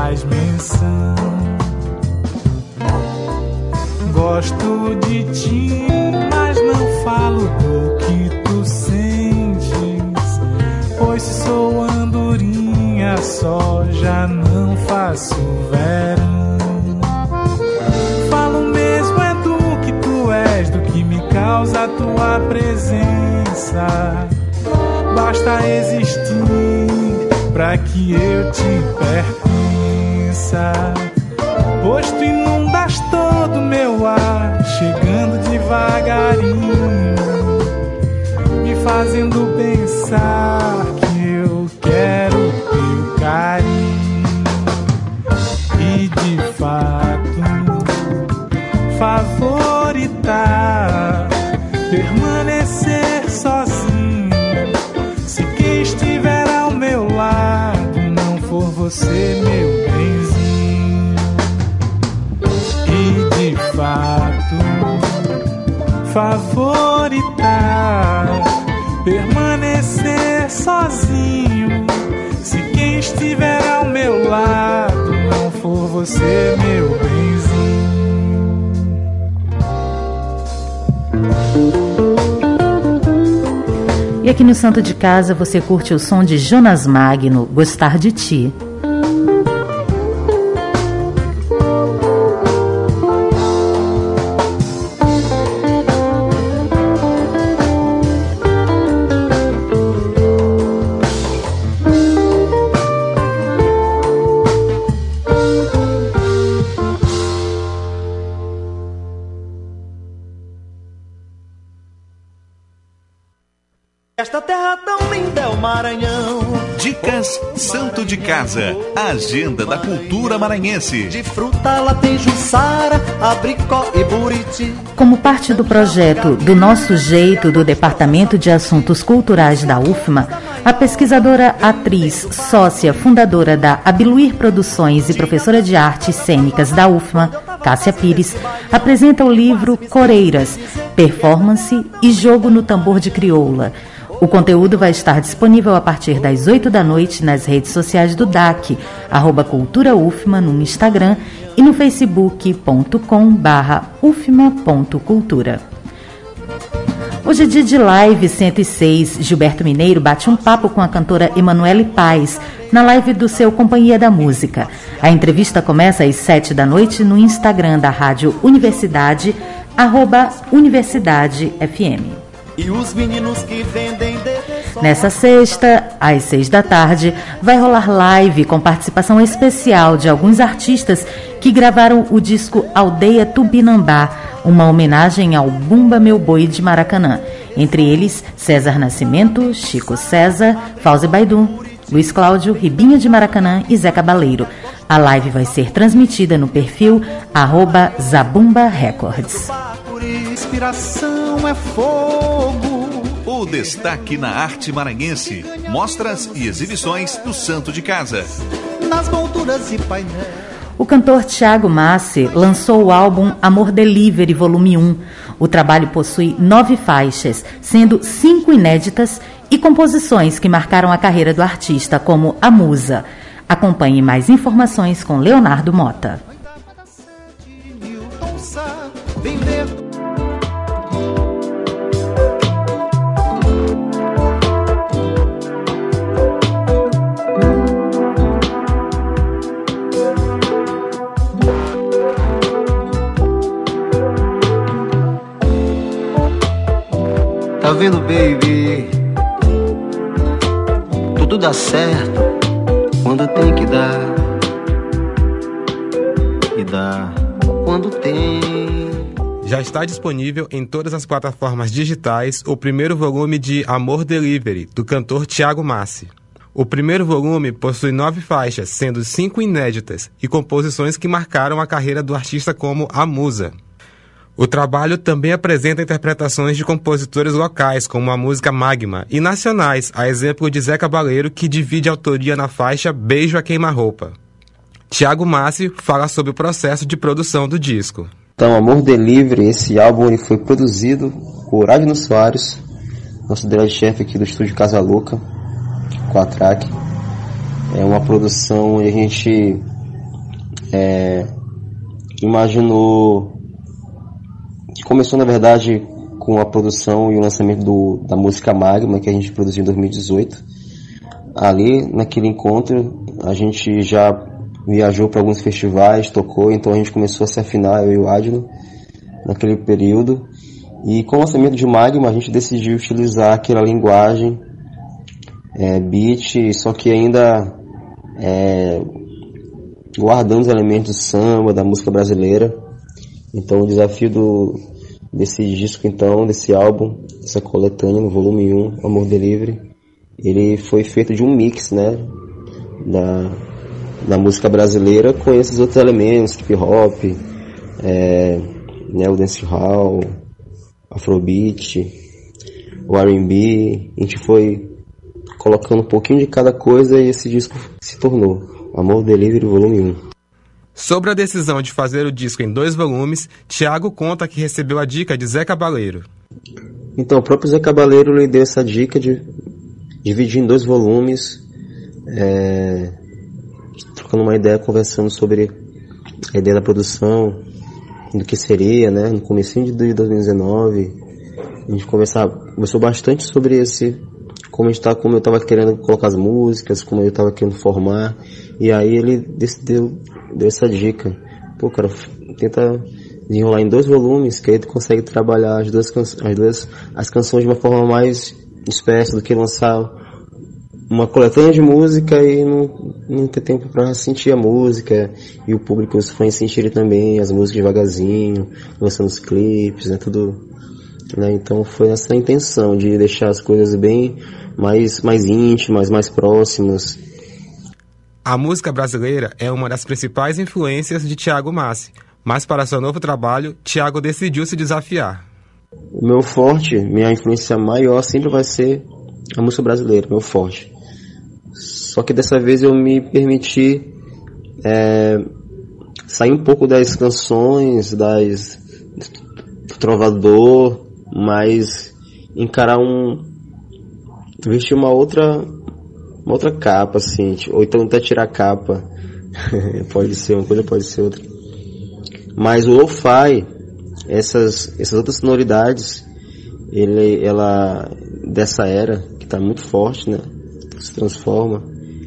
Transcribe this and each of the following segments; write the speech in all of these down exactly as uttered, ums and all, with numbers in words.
faz menção. Gosto de ti, mas não falo do que tu sentes, pois se sou andorinha só, já não faço verão. Falo mesmo é do que tu és, do que me causa a tua presença. Basta existir pra que eu te pertença, pois tu inundas todo meu ar, chegando devagarinho, me fazendo pensar que eu quero teu carinho. E de fato, favoritar, permanecer sozinho, se quem estiver ao meu lado não for você, meu benzinho. E de fato, favoritar, permanecer sozinho, se quem estiver ao meu lado não for você, meu benzinho. E aqui no Santo de Casa você curte o som de Jonas Magno, Gostar de Ti. Esta terra tão linda é o Maranhão. Dicas Santo de Casa, a agenda da cultura maranhense. De fruta lá tem jussara, abricó e buriti. Como parte do projeto Do Nosso Jeito do Departamento de Assuntos Culturais da U F M A, a pesquisadora, atriz, sócia, fundadora da Abiluir Produções e professora de artes cênicas da U F M A, Cássia Pires, apresenta o livro Coreiras, Performance e Jogo no Tambor de Crioula. O conteúdo vai estar disponível a partir das oito da noite nas redes sociais do D A C, arroba Cultura U F M A no Instagram e no facebook ponto com barra ufma ponto cultura. Hoje é dia de Live cento e seis. Gilberto Mineiro bate um papo com a cantora Emanuele Paes na live do seu Companhia da Música. A entrevista começa às sete da noite no Instagram da Rádio Universidade, arroba Universidade F M. E os meninos que vendem de... Nessa sexta, às seis da tarde, vai rolar live com participação especial de alguns artistas que gravaram o disco Aldeia Tupinambá, uma homenagem ao Bumba Meu Boi de Maracanã. Entre eles, César Nascimento, Chico César, Fauzi Baidu, Luiz Cláudio, Ribinha de Maracanã e Zé Cabaleiro. A live vai ser transmitida no perfil arroba Zabumba Records. Inspiração é fogo. O destaque na arte maranhense, mostras e exibições do Santo de Casa. Nas molduras e painéis. O cantor Thiago Massi lançou o álbum Amor Delivery Volume um. O trabalho possui nove faixas, sendo cinco inéditas e composições que marcaram a carreira do artista, como A Musa. Acompanhe mais informações com Leonardo Mota. Tá vendo, baby? Tudo dá certo quando tem que dar, e dá quando tem. Já está disponível em todas as plataformas digitais o primeiro volume de Amor Delivery, do cantor Thiago Massi. O primeiro volume possui nove faixas, sendo cinco inéditas, e composições que marcaram a carreira do artista, como A Musa. O trabalho também apresenta interpretações de compositores locais, como a música Magma, e nacionais, a exemplo de Zé Cabaleiro, que divide a autoria na faixa Beijo a Queima-Roupa. Thiago Massi fala sobre o processo de produção do disco. Então, Amor Delivery, esse álbum ele foi produzido por Adno Soares, nosso diretor-chefe aqui do estúdio Casa Louca, com a Track. É uma produção onde a gente é, imaginou, que começou na verdade com a produção e o lançamento do, da música Magma, que a gente produziu em dois mil e dezoito. Ali, naquele encontro, a gente já viajou para alguns festivais, tocou, então a gente começou a se afinar, eu e o Adno, naquele período. E com o lançamento de Magma, a gente decidiu utilizar aquela linguagem, é, beat, só que ainda é, guardando os elementos do samba, da música brasileira. Então o desafio do, desse disco, então, desse álbum, dessa coletânea, no volume um, Amor Delivery, ele foi feito de um mix, né, da, da música brasileira com esses outros elementos, hip hop, é, né, o dancehall, afrobeat, o R and B. A gente foi colocando um pouquinho de cada coisa e esse disco se tornou Amor Delivery volume um. Sobre a decisão de fazer o disco em dois volumes, Thiago conta que recebeu a dica de Zé Cabaleiro. Então, o próprio Zé Cabaleiro lhe deu essa dica de dividir em dois volumes, é, trocando uma ideia, conversando sobre a ideia da produção, do que seria, né, no comecinho de dois mil e dezenove. A gente conversava, conversou bastante sobre esse, como, a gente tá, como eu estava querendo colocar as músicas, como eu estava querendo formar, e aí ele decidiu, deu essa dica. Pô, cara, tenta enrolar em dois volumes, que aí tu consegue trabalhar as duas, as duas as canções de uma forma mais dispersa do que lançar uma coletânea de música e não, não ter tempo para sentir a música, e o público, os fãs sentirem também as músicas devagarzinho, lançando os clipes, né, tudo, né? Então foi essa a intenção de deixar as coisas bem mais, mais íntimas, mais próximas. A música brasileira é uma das principais influências de Thiago Massi, mas para seu novo trabalho, Thiago decidiu se desafiar. O meu forte, minha influência maior sempre vai ser a música brasileira, meu forte. Só que dessa vez eu me permiti é, sair um pouco das canções, das, do trovador, mas encarar um, vestir uma outra, uma outra capa, assim, ou então até tirar a capa. Pode ser uma coisa, pode ser outra. Mas o lo-fi, essas, essas outras sonoridades, ele, ela, dessa era, que tá muito forte, né, se transforma,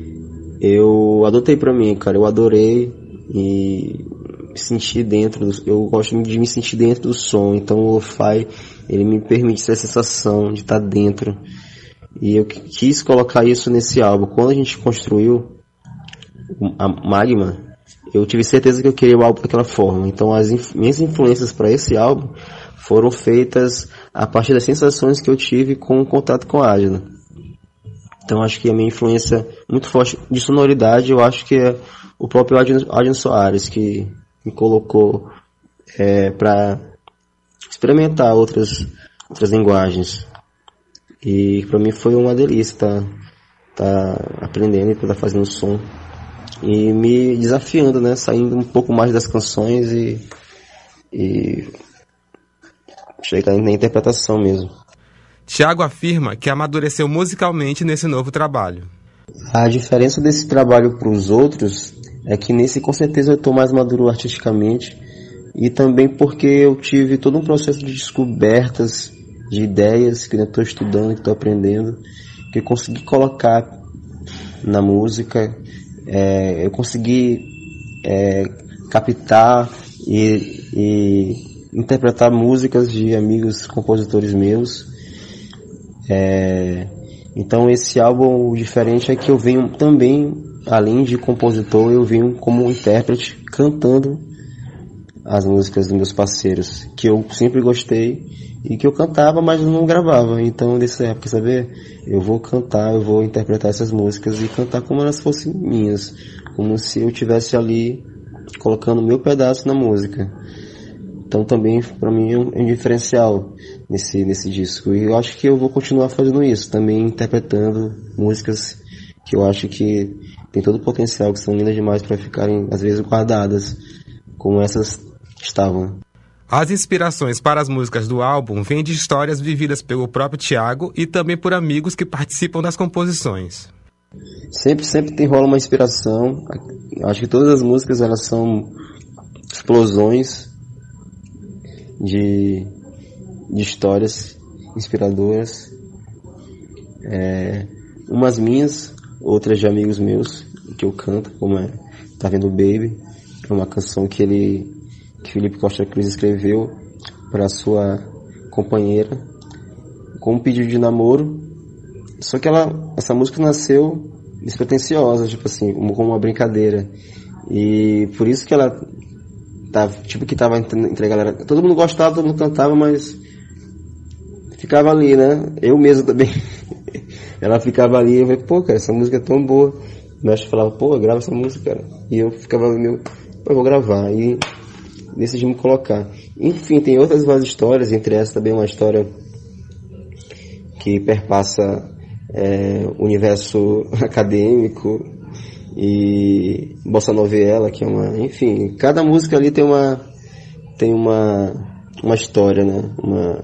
eu adotei pra mim, cara, eu adorei e me senti dentro, do, eu gosto de me sentir dentro do som, então o lo-fi, ele me permite essa sensação de estar dentro, e eu quis colocar isso nesse álbum. Quando a gente construiu a Magma, eu tive certeza que eu queria o álbum daquela forma, então as inf- minhas influências para esse álbum foram feitas a partir das sensações que eu tive com o contato com a Adna. Então acho que a minha influência muito forte de sonoridade, eu acho que é o próprio Adno Soares, que me colocou é, para experimentar outras, outras linguagens. E para mim foi uma delícia estar tá, tá aprendendo e estar tá fazendo som. E me desafiando, né? Saindo um pouco mais das canções e, e chegar na interpretação mesmo. Thiago afirma que amadureceu musicalmente nesse novo trabalho. A diferença desse trabalho para os outros é que nesse com certeza eu estou mais maduro artisticamente, e também porque eu tive todo um processo de descobertas de ideias que eu estou estudando, que estou aprendendo, que eu consegui colocar na música, é, eu consegui é, captar e, e interpretar músicas de amigos compositores meus. É, então esse álbum, o diferente é que eu venho também, além de compositor, eu venho como intérprete cantando as músicas dos meus parceiros, que eu sempre gostei e que eu cantava, mas não gravava. Então nessa época, saber, eu vou cantar, eu vou interpretar essas músicas e cantar como elas fossem minhas, como se eu tivesse ali colocando meu pedaço na música. Então também para mim é um, é um diferencial nesse, nesse disco, e eu acho que eu vou continuar fazendo isso, também interpretando músicas que eu acho que tem todo o potencial, que são lindas demais para ficarem às vezes guardadas, como essas estavam. As inspirações para as músicas do álbum vêm de histórias vividas pelo próprio Thiago e também por amigos que participam das composições. Sempre, sempre tem rola uma inspiração. Acho que todas as músicas elas são explosões de, de histórias inspiradoras. É, umas minhas, outras de amigos meus que eu canto, como é Tá Vendo Baby, é uma canção que ele, que Felipe Costa Cruz escreveu para sua companheira com um pedido de namoro. Só que ela, essa música nasceu despretensiosa, tipo assim, como uma brincadeira. E por isso que ela tava, tipo que tava entre, entre a galera. Todo mundo gostava, todo mundo cantava, mas ficava ali, né? Eu mesmo também. Ela ficava ali, eu falei, pô, cara, essa música é tão boa. O mestre falava, pô, grava essa música, cara. E eu ficava ali, meu, pô, eu vou gravar. E decidimos colocar. Enfim, tem outras várias histórias, entre essas também uma história que perpassa é, o universo acadêmico e bossa novela, que é uma, enfim, cada música ali tem uma tem uma uma história, né? Uma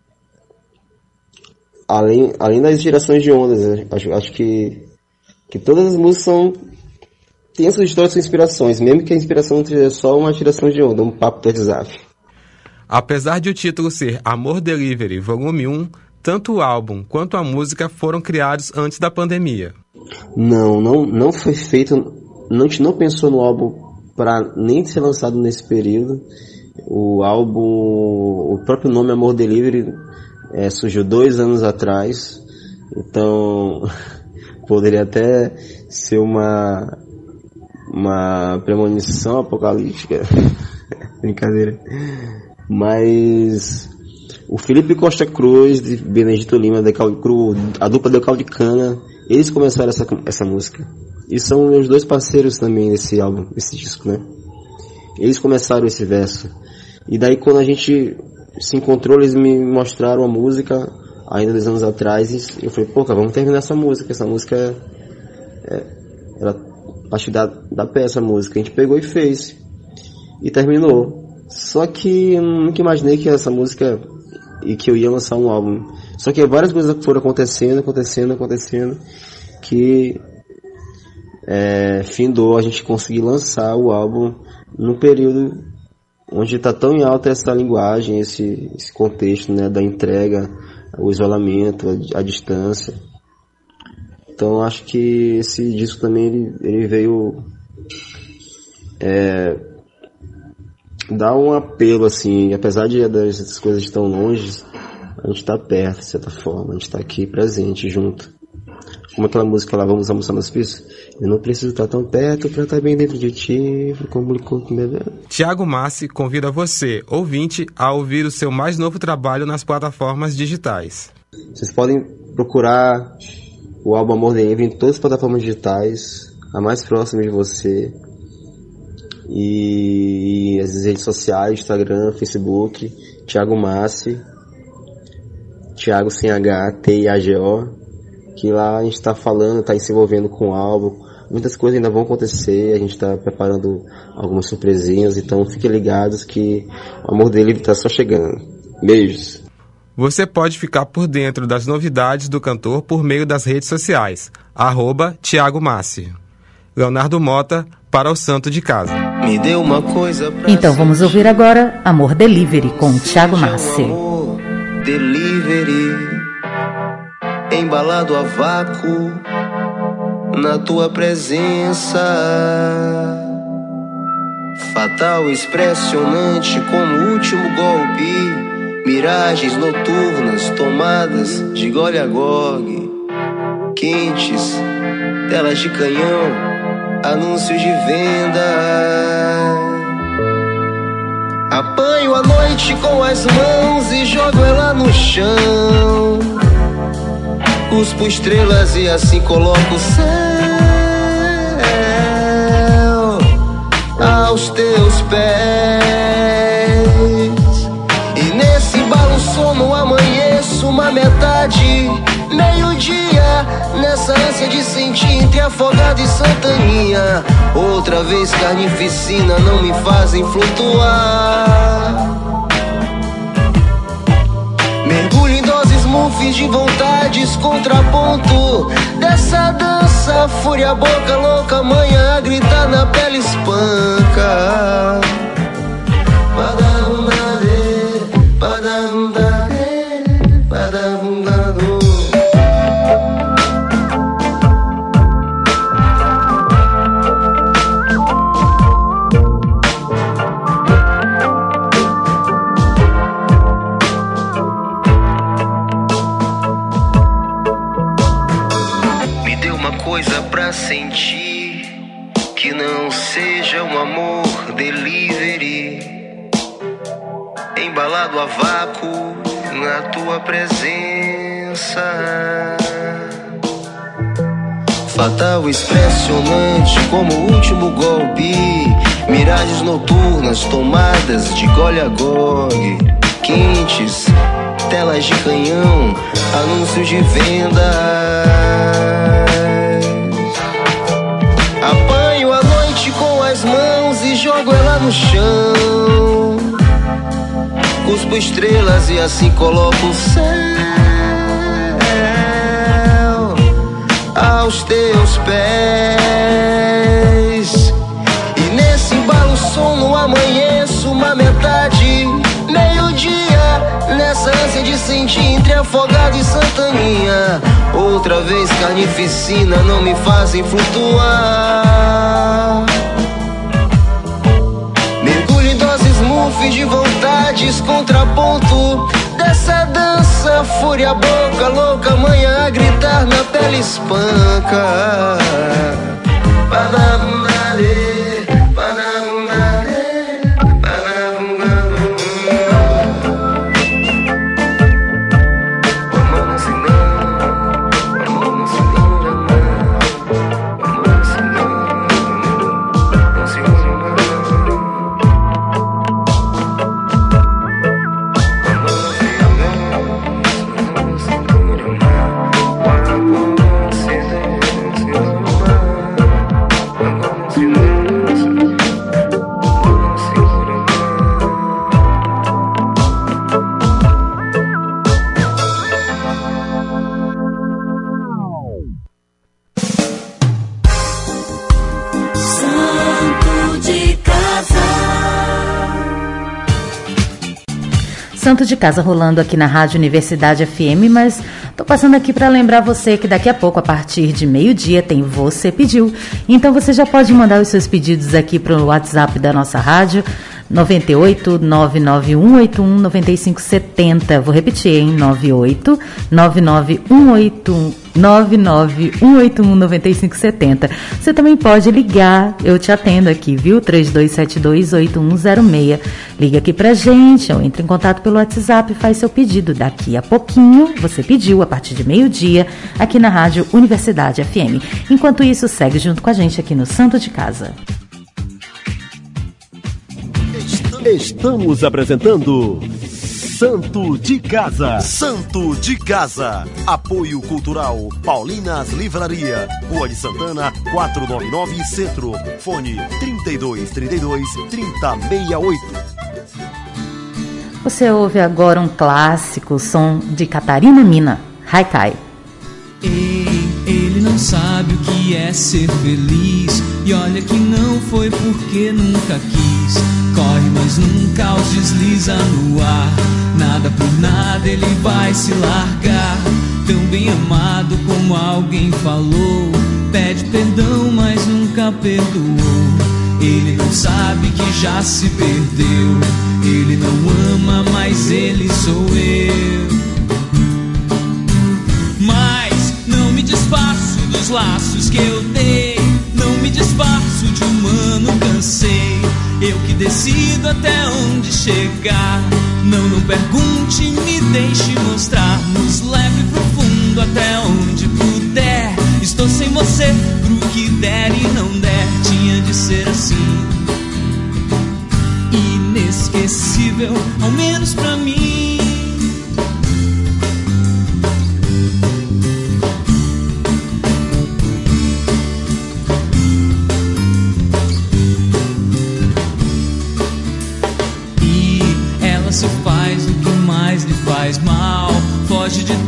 além além das gerações de ondas, né? acho acho que que todas as músicas são tem suas histórias, suas inspirações, mesmo que a inspiração não seja só uma tiração de onda, um papo do WhatsApp. Apesar de o título ser Amor Delivery Volume um, tanto o álbum quanto a música foram criados antes da pandemia. Não, não, não foi feito, não, a gente não pensou no álbum para nem ser lançado nesse período. O álbum, o próprio nome Amor Delivery é, surgiu dois anos atrás, então poderia até ser uma, uma premonição apocalíptica, brincadeira, mas o Felipe Costa Cruz de Benedito Lima, de Caldo Cru, a dupla de Caldo de Cana, eles começaram essa, essa música. E são meus dois parceiros também nesse álbum, nesse disco, né? Eles começaram esse verso. E daí quando a gente se encontrou, eles me mostraram a música, ainda dois anos atrás, e eu falei, pô, cara, vamos terminar essa música. Essa música é, é ela, acho que dá, dá pé essa música. A gente pegou e fez. E terminou. Só que eu nunca imaginei que essa música e que eu ia lançar um álbum. Só que várias coisas foram acontecendo, acontecendo, acontecendo, que é, findou a gente conseguir lançar o álbum num período onde está tão em alta essa linguagem, esse, esse contexto, né, da entrega, o isolamento, a, a distância. Então acho que esse disco também ele, ele veio é, dar um apelo, assim, apesar de das coisas estão longe, a gente tá perto, de certa forma, a gente tá aqui presente, junto. Como aquela música lá, vamos almoçar nas pistas? Eu não preciso estar tão perto pra estar bem dentro de ti, como ele conta meu. Thiago Massi convida você, ouvinte, a ouvir o seu mais novo trabalho nas plataformas digitais. Vocês podem procurar o álbum Amor Delivery em todas as plataformas digitais, a mais próxima de você. E as redes sociais, Instagram, Facebook, Thiago Massi, Thiago sem H, T I A G O, que lá a gente está falando, está se envolvendo com o álbum, muitas coisas ainda vão acontecer, a gente está preparando algumas surpresinhas, então fiquem ligados que o Amor dele está só chegando. Beijos! Você pode ficar por dentro das novidades do cantor por meio das redes sociais, arroba Thiago Massi. Leonardo Mota, para o Santo de Casa. Me deu uma coisa pra então vamos ouvir agora Amor Delivery com Thiago Massi. Amor Delivery, embalado a vácuo na tua presença, fatal, expressionante como o último golpe, miragens noturnas tomadas de gole a gole, quentes, telas de canhão, anúncios de venda. Apanho a noite com as mãos e jogo ela no chão, cuspo estrelas e assim coloco o céu aos teus pés. E nesse embalo sono amanheço uma metade, meio-dia, nessa ânsia de sentir entre afogado e santaninha. Outra vez carnificina não me fazem flutuar. Mergulho em doses muffins de vontades, contraponto dessa dança, fúria, boca louca, manhã a gritar na pele espanca. Sentir que não seja um amor delivery, embalado a vácuo na tua presença. Fatal, expressionante como o último golpe, miragens noturnas tomadas de gole a gole, quentes, telas de canhão, anúncios de venda. Apanho a noite com as mãos e jogo ela no chão. Cuspo estrelas e assim coloco o céu aos teus pés. E nesse embalo sono amanheço uma metade, meio-dia, nessa ânsia de sentir entre afogado e Santaninha. Outra vez carnificina não me fazem flutuar. Mergulho em doses muffins de vontades, contraponto dessa dança, fúria, boca louca, manhã a gritar na pele espanca. Padamare, padamare, padamare. Santo de Casa rolando aqui na Rádio Universidade F M, mas tô passando aqui para lembrar você que daqui a pouco, a partir de meio-dia, tem Você Pediu. Então você já pode mandar os seus pedidos aqui para o WhatsApp da nossa rádio, nove oito nove nove um oito um nove cinco sete zero. Vou repetir, hein? nove oito nove nove um oito um nove nove um oito um nove cinco sete zero. Você também pode ligar, eu te atendo aqui, viu? três dois sete dois oito um zero seis. Liga aqui pra gente ou entre em contato pelo WhatsApp e faz seu pedido. Daqui a pouquinho, Você Pediu, a partir de meio-dia, aqui na Rádio Universidade F M. Enquanto isso, segue junto com a gente aqui no Santo de Casa. Estamos apresentando Santo de Casa. Santo de Casa. Apoio Cultural Paulinas Livraria, Rua de Santana, quatrocentos e noventa e nove, Centro. Fone trinta e dois, trinta e dois, trinta, sessenta e oito. Você ouve agora um clássico, o som de Catarina Mina, Haikai. Ei, ele não sabe o que é ser feliz, e olha que não foi porque nunca quis. Corre, mas nunca os desliza no ar. Nada por nada ele vai se largar. Tão bem amado como alguém falou. Pede perdão, mas nunca perdoou. Ele não sabe que já se perdeu. Ele não ama, mas ele sou eu. Mas não me desfaço dos laços que eu dei. Não me desfaço de humano, cansei. Eu que decido até onde chegar. Não, não pergunte, me deixe mostrar. Nos leve pro fundo até onde puder. Estou sem você pro que der e não der. Tinha de ser assim, inesquecível, ao menos pra mim. Se faz o que mais lhe faz mal, foge de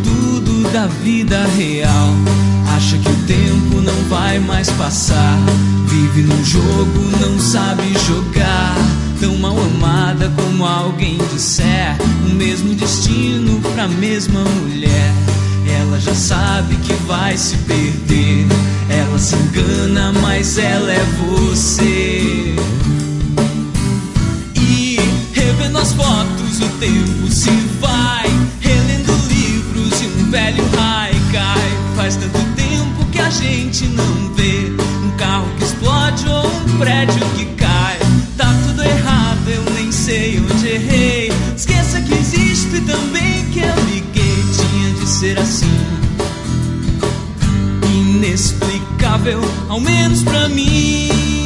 da vida real. Acha que o tempo não vai mais passar. Vive num jogo, não sabe jogar. Tão mal amada como alguém disser. O mesmo destino pra mesma mulher. Ela já sabe que vai se perder. Ela se engana, mas ela é você. E revendo as fotos, o tempo se vai. Relendo livros e um velho haikai. Faz tanto tempo que a gente não vê um carro que explode ou um prédio que cai. Tá tudo errado, eu nem sei onde errei. Esqueça que existo e também que eu liguei. Tinha de ser assim, inexplicável, ao menos pra mim.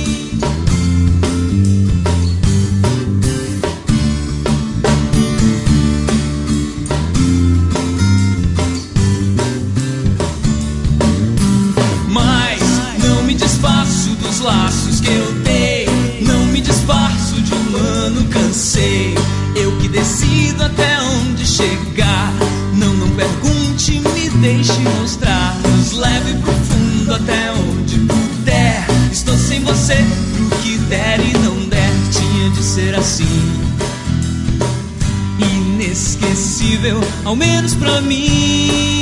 Mas não me desfaço dos laços que eu dei. Não me disfarço de humano, cansei. Eu que decido até onde chegar. Não, não pergunte, me deixe mostrar. Nos leve pro fundo até onde puder. Estou sem você pro que der e não der. Tinha de ser assim, inesquecível, ao menos pra mim.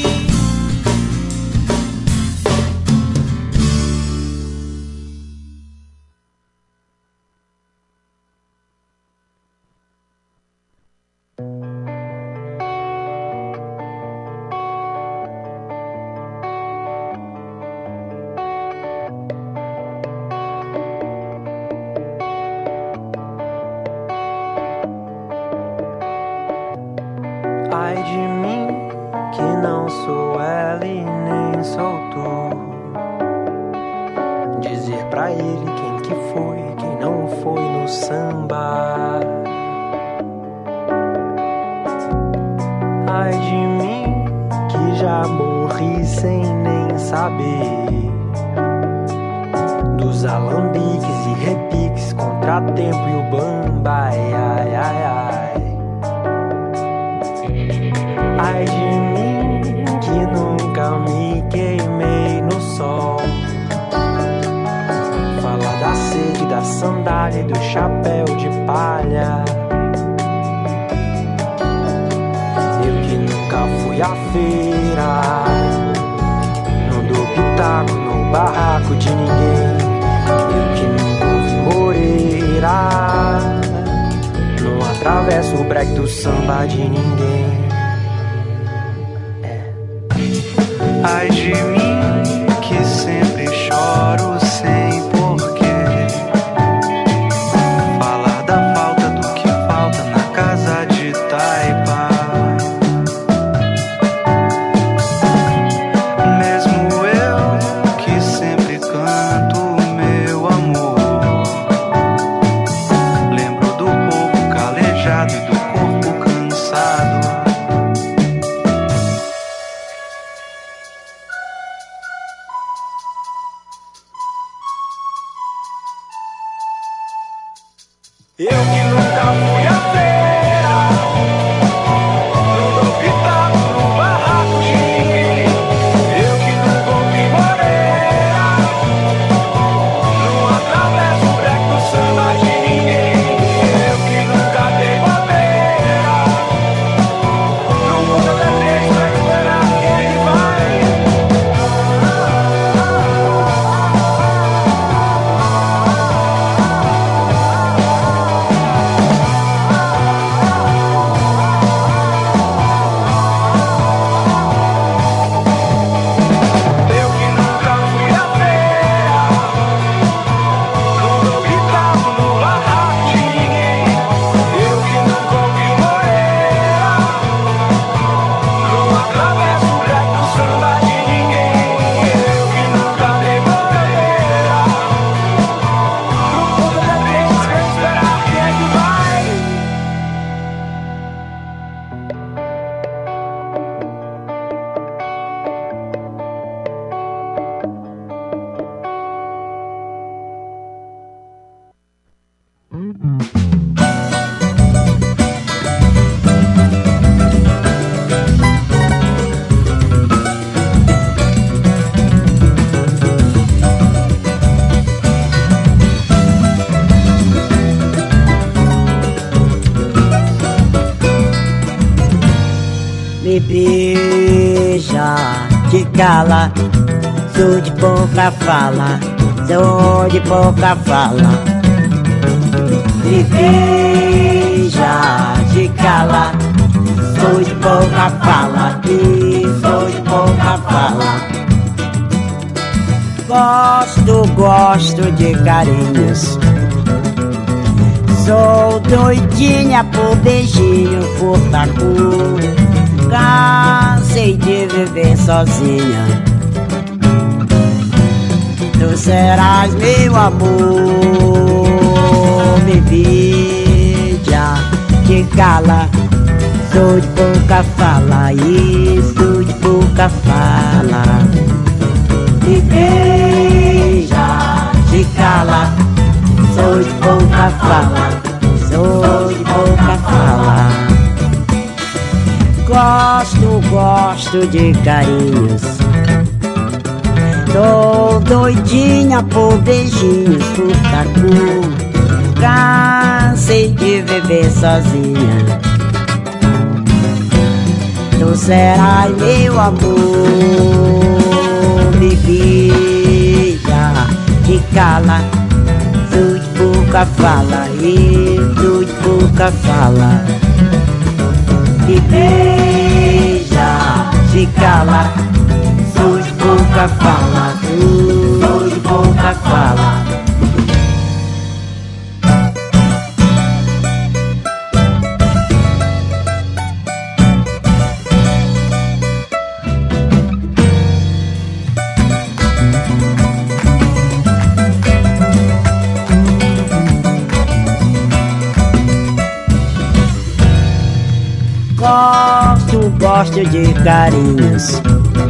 Ai de mim, que não sou ela e nem sou tu. Dizer pra ele quem que foi, quem não foi no samba. Ai de mim, que já morri sem nem saber. Dos alambiques e repiques, contratempo e o bamba, ai, ai, ai, ai. Ai de mim, que nunca me queimei no sol. Fala da sede, da sandália e do chapéu de palha. Eu que nunca fui à feira, não dou pitaco no barraco de ninguém. Eu que nunca ouvi moreira, não atravesso o break do samba de ninguém. Ai de mim, que sempre choro sem porquê. Falar da falta do que falta na casa de taipa. Mesmo eu, que sempre canto meu amor. Lembro do corpo calejado e do corpo cansado. Eu que nunca fui à feira, não dou pitaco no barraco de ninguém. Eu que nunca ouvi moreira, não atravesso o break do samba de ninguém. Eu que nunca dei bobeira, não vou beber pra esperar quem vai. me beija, te cala, sou de pouca fala, sou de pouca fala. Me beija, te cala, sou de pouca fala, e sou de pouca fala. Gosto, gosto de carinhos, sou doidinha por beijinho, por tacu. Cansei de viver sozinha, tu serás meu amor. Me beija, te cala, sou de pouca fala, isso de pouca fala. Me beija, te cala, sou de pouca fala, sou de pouca fala. Gosto, gosto de carinhos, tô doidinha por beijinhos, por tacu. Cansei de viver sozinha, tu serás meu amor. Me beija, te cala, sou de pouca fala, e sou de pouca fala. Me beija, te cala, sou de pouca fala, sou de pouca fala. Gosto, gosto de carinhos,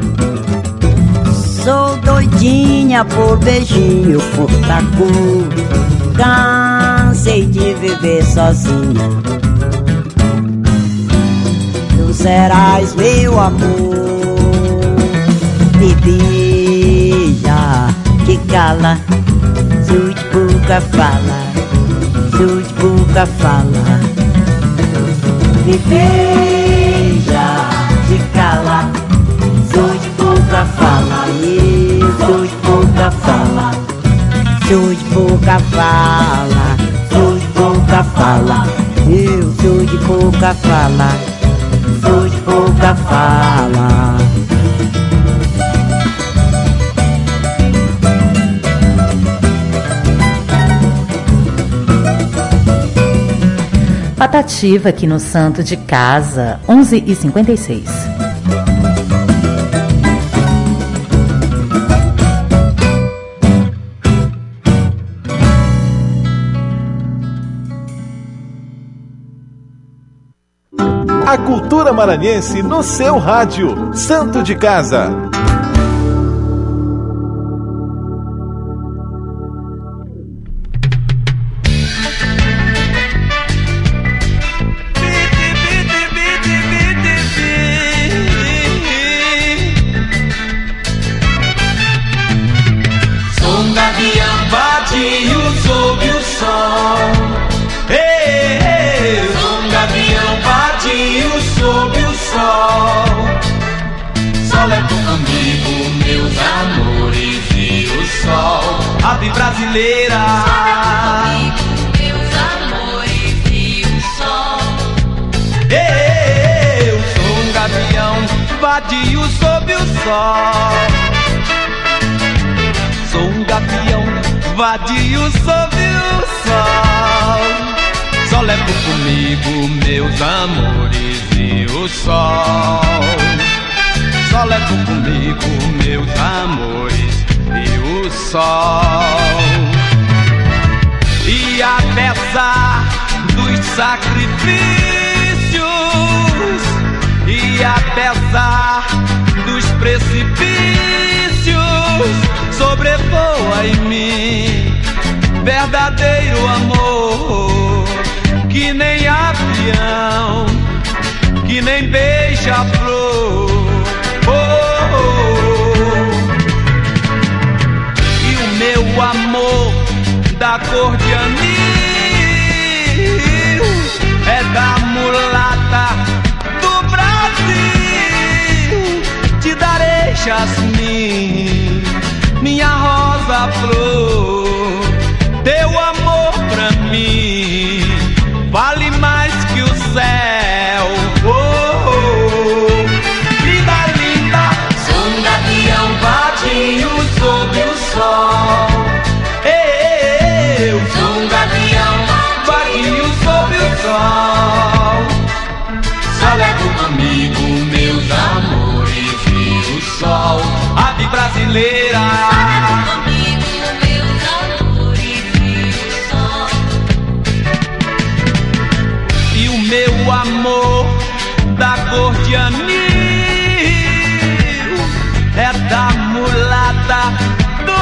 sou doidinha por beijinho, por tacu. Cansei de viver sozinha, tu serás meu amor. Me beija, te cala, sou de pouca fala, sou de pouca fala. Me beija, te cala, sou de pouca fala, e sou de pouca fala, sou de pouca fala, sou de pouca fala, eu sou de pouca fala, sou de pouca fala. Patativa aqui no Santo de Casa, onze e cinquenta e seis. A cultura maranhense no seu rádio. Santo de Casa. Ave brasileira, comigo, meus amores e o sol. Eu sou um gavião vadio sob o sol. Sou um gavião vadio sob o sol. Só levo comigo meus amores e o sol. Só levo comigo meus amores e o sol. E apesar dos sacrifícios, e apesar dos precipícios, sobrevoa em mim verdadeiro amor, que nem avião, que nem beija-flor. Oh, oh, oh. Meu amor da cor de anil é da mulata do Brasil. jasmim, minha rosa flor, teu amor pra mim vale mais que o céu. Oh, oh, oh. Linda, linda, sou um gavião vadinho sob o sol. Eu sou um gavião vadinho sob o sol. Só levo comigo meus amores e o sol. Ave brasileira, meu amor da cor de anil é da mulata do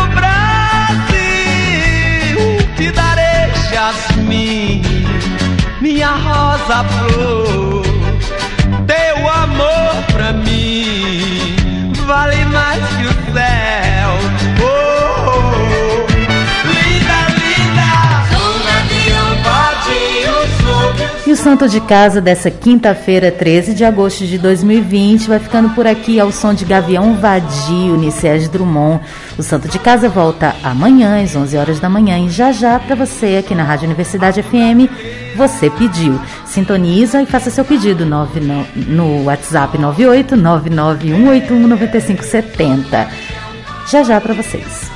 Brasil. Te darei jasmim, minha rosa flor, teu amor pra mim vale mais que o céu. Oh, oh, oh. Linda, linda, sou um gavião vadinho sob o E o Santo de Casa dessa quinta-feira, treze de agosto de dois mil e vinte, vai ficando por aqui ao som de Gavião Vadio, Nicés Drummond. O Santo de Casa volta amanhã, às onze horas da manhã, e já já para você aqui na Rádio Universidade F M. Você pediu. Sintoniza e faça seu pedido nove, no, no WhatsApp nove oito nove nove um oito um nove cinco sete zero. Já já para vocês.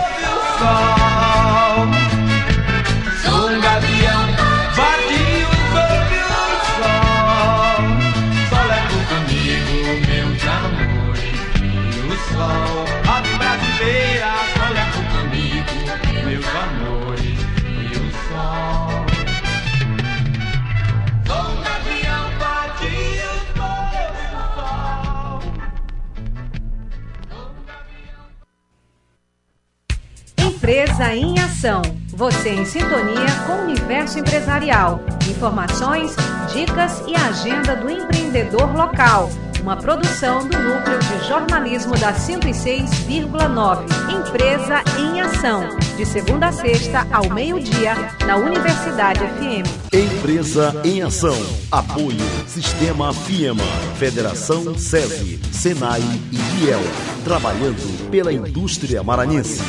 Empresa em Ação. Você em sintonia com o universo empresarial. Informações, dicas e agenda do empreendedor local. Uma produção do Núcleo de Jornalismo da cento e seis vírgula nove. Empresa em Ação. De segunda a sexta ao meio-dia, na Universidade F M. Empresa em Ação. Apoio Sistema FIEMA, Federação SESI, SENAI e I E L. Trabalhando pela indústria maranhense.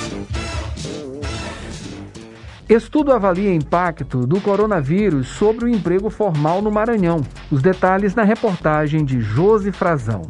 Estudo avalia impacto do coronavírus sobre o emprego formal no Maranhão. Os detalhes na reportagem de Josi Frazão.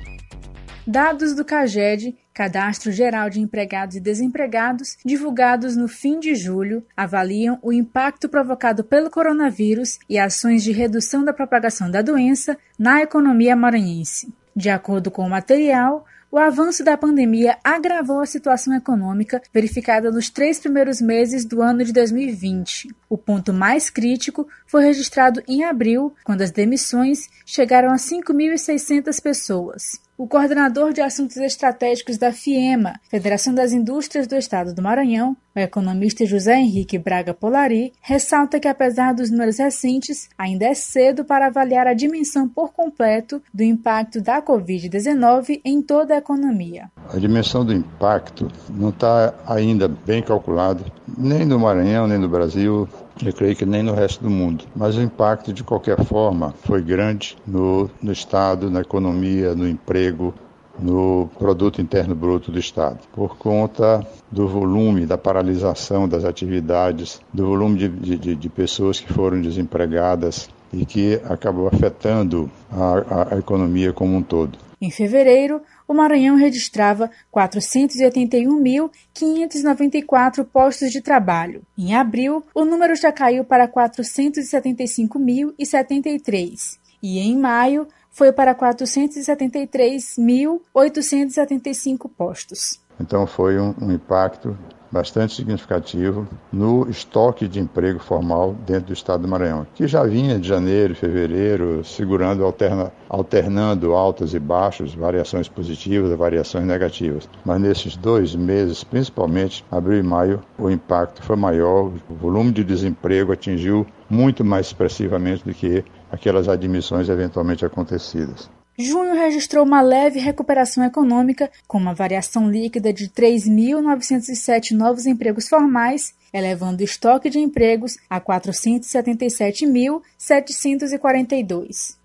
Dados do CAGED, Cadastro Geral de Empregados e Desempregados, divulgados no fim de julho, avaliam o impacto provocado pelo coronavírus e ações de redução da propagação da doença na economia maranhense. De acordo com o material, o avanço da pandemia agravou a situação econômica verificada nos três primeiros meses do ano de dois mil e vinte. O ponto mais crítico foi registrado em abril, quando as demissões chegaram a cinco mil e seiscentas pessoas. O coordenador de assuntos estratégicos da FIEMA, Federação das Indústrias do Estado do Maranhão, o economista José Henrique Braga Polari, ressalta que, apesar dos números recentes, ainda é cedo para avaliar a dimensão por completo do impacto da covid dezenove em toda a economia. A dimensão do impacto não está ainda bem calculada, nem no Maranhão, nem no Brasil. Eu creio que nem no resto do mundo. Mas o impacto, de qualquer forma, foi grande no, no Estado, na economia, no emprego, no produto interno bruto do Estado, por conta do volume, da paralisação das atividades, do volume de, de, de pessoas que foram desempregadas e que acabou afetando a, a, a economia como um todo. Em fevereiro, o Maranhão registrava quatrocentos e oitenta e um mil, quinhentos e noventa e quatro postos de trabalho. Em abril, o número já caiu para quatrocentos e setenta e cinco mil e setenta e três. E em maio, foi para quatrocentos e setenta e três mil, oitocentos e setenta e cinco postos. Então foi um, um impacto bastante significativo no estoque de emprego formal dentro do estado do Maranhão, que já vinha de janeiro, fevereiro, segurando, alterna, alternando altas e baixos, variações positivas e variações negativas. Mas nesses dois meses, principalmente abril e maio, o impacto foi maior, o volume de desemprego atingiu muito mais expressivamente do que aquelas admissões eventualmente acontecidas. Junho registrou uma leve recuperação econômica, com uma variação líquida de três mil novecentos e sete novos empregos formais, elevando o estoque de empregos a quatrocentos e setenta e sete mil, setecentos e quarenta e dois.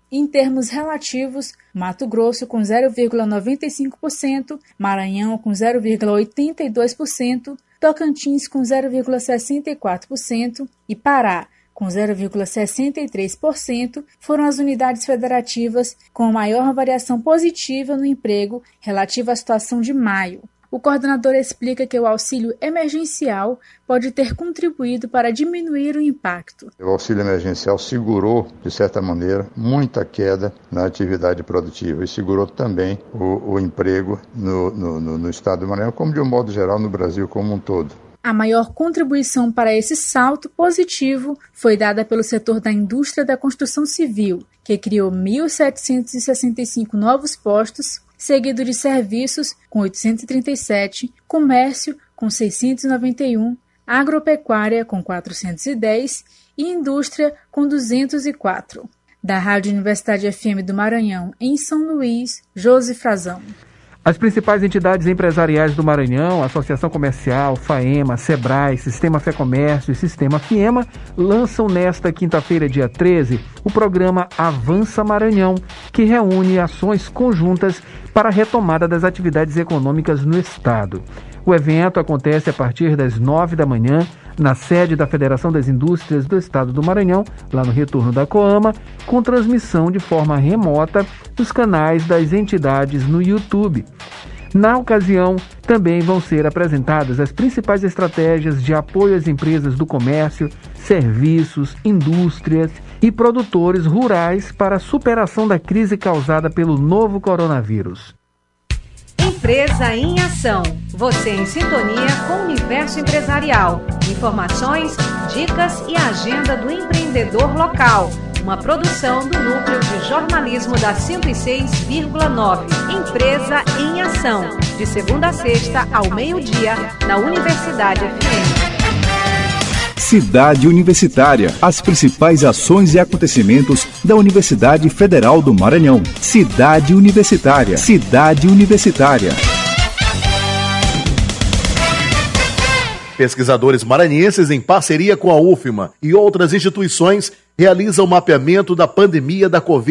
Em termos relativos, Mato Grosso com zero vírgula noventa e cinco por cento, Maranhão com zero vírgula oitenta e dois por cento, Tocantins com zero vírgula sessenta e quatro por cento e Pará com zero vírgula sessenta e três por cento foram as unidades federativas com maior variação positiva no emprego relativa à situação de maio. O coordenador explica que o auxílio emergencial pode ter contribuído para diminuir o impacto. O auxílio emergencial segurou, de certa maneira, muita queda na atividade produtiva e segurou também o, o emprego no, no, no, no estado do Maranhão, como de um modo geral no Brasil como um todo. A maior contribuição para esse salto positivo foi dada pelo setor da indústria da construção civil, que criou mil setecentos e sessenta e cinco novos postos, seguido de serviços, com oitocentos e trinta e sete, comércio, com seiscentos e noventa e um, agropecuária, com quatrocentos e dez e indústria, com duzentos e quatro. Da Rádio Universidade F M do Maranhão, em São Luís, Josi Frazão. As principais entidades empresariais do Maranhão, Associação Comercial, FAEMA, SEBRAE, Sistema Fé Comércio e Sistema FIEMA, lançam nesta quinta-feira, dia treze, o programa Avança Maranhão, que reúne ações conjuntas para a retomada das atividades econômicas no Estado. O evento acontece a partir das nove da manhã, na sede da Federação das Indústrias do Estado do Maranhão, lá no retorno da Coama, com transmissão de forma remota dos canais das entidades no YouTube. Na ocasião, também vão ser apresentadas as principais estratégias de apoio às empresas do comércio, serviços, indústrias e produtores rurais para a superação da crise causada pelo novo coronavírus. Empresa em Ação. Você em sintonia com o universo empresarial. Informações, dicas e agenda do empreendedor local. Uma produção do Núcleo de Jornalismo da cento e seis vírgula nove. Empresa em Ação. De segunda a sexta, ao meio-dia, na Universidade F M. Cidade Universitária. As principais ações e acontecimentos da Universidade Federal do Maranhão. Cidade Universitária. Cidade Universitária. Pesquisadores maranhenses, em parceria com a U F M A e outras instituições, realizam o mapeamento da pandemia da Covid.